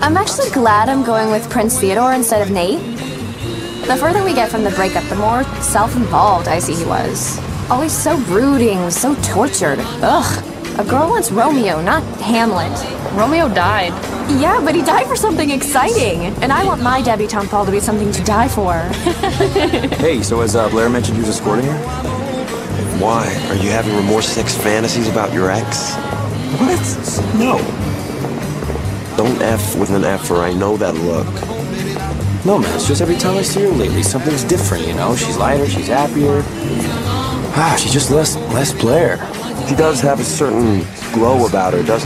I'm actually glad I'm going with Prince Theodore instead of Nate. The further we get from the breakup, the more self-involved I see he was. Always so brooding, so tortured. Ugh. A girl wants Romeo, not Hamlet. Romeo died. Yeah, but he died for something exciting. And I want my debutante ball to be something to die for. Hey, so as Blair mentioned, you was escorting her? Why? Are you having remorse sex fantasies about your ex? What? No. Don't F with an F or I know that look. No, man, it's just every time I see her lately, something's different, you know? She's lighter, she's happier. She's just less Blair. She does have a certain glow about her, doesn't